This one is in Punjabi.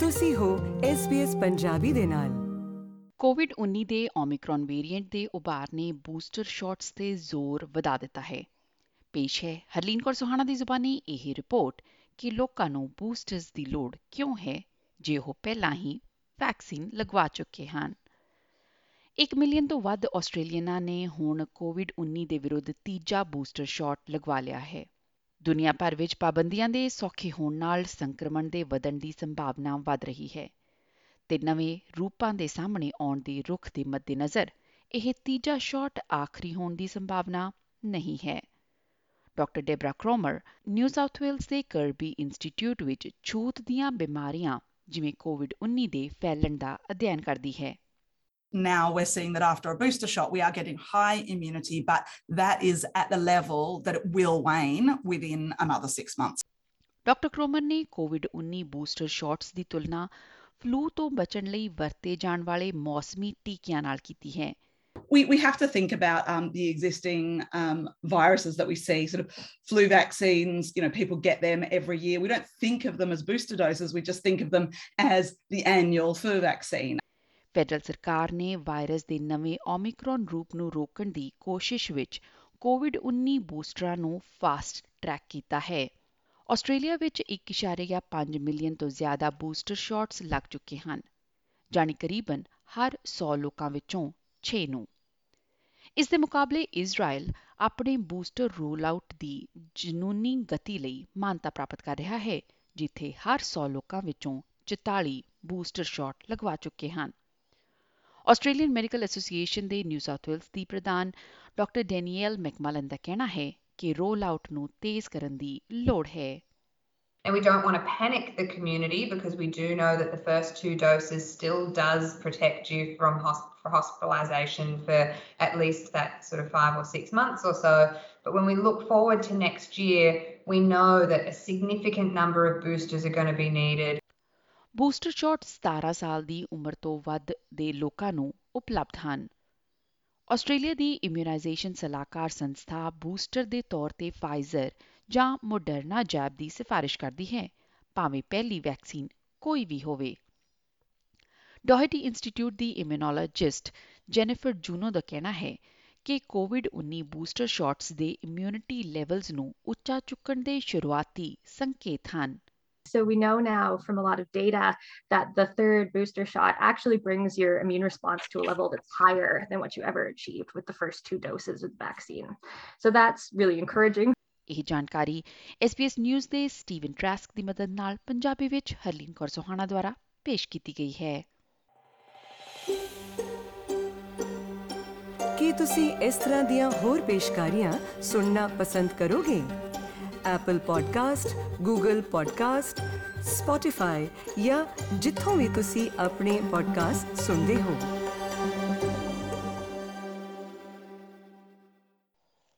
ਤੁਸੀਂ ਹੋ SBS ਪੰਜਾਬੀ ਦੇ ਨਾਲ। ਕੋਵਿਡ-19 ਦੇ ਓਮਿਕਰੌਨ ਵੇਰੀਐਂਟ ਦੇ ਉਭਾਰ ਨੇ ਬੂਸਟਰ ਸ਼ਾਟਸ ਤੇ ਜ਼ੋਰ ਵਧਾ ਦਿੱਤਾ ਹੈ। ਪੇਸ਼ ਹੈ ਹਰਲੀਨ ਕੌਰ ਸੁਹਾਣਾ ਦੀ ਜ਼ੁਬਾਨੀ ਇਹ ਰਿਪੋਰਟ ਕਿ ਲੋਕਾਂ ਨੂੰ ਬੂਸਟਰਸ ਦੀ ਲੋੜ ਕਿਉਂ ਹੈ ਜੇ ਉਹ ਪਹਿਲਾਂ ਹੀ ਵੈਕਸੀਨ ਲਗਵਾ ਚੁੱਕੇ ਹਨ। 1 ਮਿਲੀਅਨ ਤੋਂ ਵੱਧ ਆਸਟ੍ਰੇਲੀਅਨਾਂ ਨੇ ਹੁਣ ਕੋਵਿਡ-19 ਦੇ ਵਿਰੁੱਧ ਤੀਜਾ ਬੂਸਟਰ ਸ਼ਾਟ ਲਗਵਾ ਲਿਆ ਹੈ। ਦੁਨੀਆ ਭਰ ਵਿੱਚ ਪਾਬੰਦੀਆਂ ਦੇ ਸੌਖੇ ਹੋਣ ਨਾਲ ਸੰਕਰਮਣ ਦੇ ਵਧਣ ਦੀ ਸੰਭਾਵਨਾ ਵਧ ਰਹੀ ਹੈ ਤੇ ਨਵੇਂ ਰੂਪਾਂ ਦੇ ਸਾਹਮਣੇ ਆਉਣ ਦੇ ਰੁਖ ਦੇ ਮੱਦੇਨਜ਼ਰ ਇਹ ਤੀਜਾ ਸ਼ਾਟ ਆਖਰੀ ਹੋਣ ਦੀ ਸੰਭਾਵਨਾ ਨਹੀਂ ਹੈ। Doctor Debra Cromer New South Wales ਦੇ ਕਰਬੀ ਇੰਸਟੀਚਿਊਟ ਵਿੱਚ ਛੂਤ ਦੀਆਂ ਬਿਮਾਰੀਆਂ ਜਿਵੇਂ ਕੋਵਿਡ-19 ਦੇ ਫੈਲਣ ਦਾ ਅਧਿਐਨ ਕਰਦੀ ਹੈ। Now we're seeing that after a booster shot, we are getting high immunity, but that is at the level that it will wane within another 6 months. Doctor Cromer ਨੇ ਕੋਵਿਡ-19 ਬੂਸਟਰ ਸ਼ਾਟਸ ਦੀ ਤੁਲਨਾ ਫਲੂ ਤੋਂ ਬਚਣ ਲਈ ਵਰਤੇ ਜਾਣ ਵਾਲੇ ਮੌਸਮੀ ਟੀਕਿਆਂ ਨਾਲ ਕੀਤੀ ਹੈ। We have to think about the existing viruses that we see, sort of flu vaccines, people get them every year. We don't think of them as booster doses, we just think of them as the annual flu vaccine. Federal ਸਰਕਾਰ ਨੇ ਵਾਇਰਸ ਦੇ ਨਵੇਂ ਓਮਿਕਰੌਨ ਰੂਪ ਨੂੰ ਰੋਕਣ ਦੀ ਕੋਸ਼ਿਸ਼ ਵਿੱਚ ਕੋਵਿਡ-19 ਬੂਸਟਰਾਂ ਨੂੰ ਫਾਸਟ ਟਰੈਕ ਕੀਤਾ ਹੈ। ਆਸਟ੍ਰੇਲੀਆ ਵਿੱਚ 1.5 ਮਿਲੀਅਨ ਤੋਂ ਜ਼ਿਆਦਾ ਬੂਸਟਰ ਸ਼ਾਟਸ ਲੱਗ ਚੁੱਕੇ ਹਨ, ਜਾਣੀ ਕਰੀਬਨ ਹਰ 100 ਲੋਕਾਂ ਵਿੱਚੋਂ 6 ਨੂੰ। ਇਸ ਦੇ ਮੁਕਾਬਲੇ ਇਜ਼ਰਾਈਲ ਆਪਣੇ ਬੂਸਟਰ ਰੋਲ ਆਊਟ ਦੀ ਜਨੂੰਨੀ ਗਤੀ ਲਈ ਮਾਨਤਾ ਪ੍ਰਾਪਤ ਕਰ ਰਿਹਾ ਹੈ, ਜਿੱਥੇ ਹਰ 100 ਲੋਕਾਂ ਵਿੱਚੋਂ 44 ਬੂਸਟਰ ਸ਼ਾਟ ਲਗਵਾ ਚੁੱਕੇ ਹਨ। ਆਸਟ੍ਰੇਲੀਅਨ ਮੈਡੀਕਲ ਐਸੋਸੀਏਸ਼ਨ ਦੇ ਨਿਊ ਸਾਊਥ ਵੇਲਜ਼ ਦੀ ਪ੍ਰਧਾਨ ਡਾਕਟਰ ਡੈਨੀਅਲ ਮੈਕਮਲਨ ਦਾ ਕਹਿਣਾ ਹੈ ਕਿ ਰੋਲ ਆਊਟ ਨੂੰ ਤੇਜ਼ ਕਰਨ ਦੀ ਲੋੜ ਹੈ। And we don't want to panic the community because we do know that the first 2 doses still does protect you from hospitalisation for at least that sort of 5 or 6 months or so. But when we look forward to next year, we know that a significant number of boosters are going to be needed. Booster shot 17 ਸਾਲ ਦੀ ਉਮਰ ਤੋਂ ਵੱਧ ਦੇ ਲੋਕਾਂ ਨੂੰ ਉਪਲਬਧ ਹਨ। ਆਸਟ੍ਰੇਲੀਆ ਦੀ ਇਮਿਊਨਾਈਜ਼ੇਸ਼ਨ ਸਲਾਹਕਾਰ ਸੰਸਥਾ ਬੂਸਟਰ ਦੇ ਤੌਰ ਤੇ ਫਾਈਜ਼ਰ ਜਾਂ ਮੋਡਰਨਾ ਜੈਬ ਦੀ ਸਿਫਾਰਿਸ਼ ਕਰਦੀ ਹੈ, ਭਾਵੇਂ ਪਹਿਲੀ ਵੈਕਸੀਨ ਕੋਈ ਵੀ ਹੋਵੇ। ਡੋਹਰਟੀ ਇੰਸਟੀਚਿਊਟ ਦੀ ਇਮਿਊਨੋਲੋਜਿਸਟ ਜੈਨੀਫਰ ਜੂਨੋ ਦਾ ਕਹਿਣਾ ਹੈ ਕਿ ਕੋਵਿਡ-19 ਬੂਸਟਰ ਸ਼ਾਟਸ ਦੇ ਇਮਿਊਨਿਟੀ ਲੈਵਲਜ਼ ਨੂੰ ਉੱਚਾ ਚੁੱਕਣ ਦੇ ਸ਼ੁਰੂਆਤੀ ਸੰਕੇਤ ਹਨ। So we know now from a lot of data that the third booster shot actually brings your immune response to a level that's higher than what you ever achieved with the first 2 doses of the vaccine. So that's really encouraging. ਇਹ ਜਾਣਕਾਰੀ SBS ਨਿਊਜ਼ ਦੇ ਸਟੀਵਨ ਟ੍ਰੈਸਕ ਦੀ ਮਦਦ ਨਾਲ ਪੰਜਾਬੀ ਵਿੱਚ ਹਰਲੀਨ ਕੌਰ ਸੁਹਾਣਾ ਦੁਆਰਾ ਪੇਸ਼ ਕੀਤੀ ਗਈ ਹੈ। ਕੀ ਤੁਸੀਂ ਇਸ ਤਰ੍ਹਾਂ ਦੀਆਂ ਹੋਰ ਪੇਸ਼ਕਾਰੀਆਂ ਸੁਣਨਾ ਪਸੰਦ ਕਰੋਗੇ? Apple podcast, Google podcast, Spotify ਜਾਂ ਜਿੱਥੋਂ ਵੀ ਤੁਸੀਂ ਆਪਣੇ ਪੋਡਕਾਸਟ ਸੁਣਦੇ ਹੋ।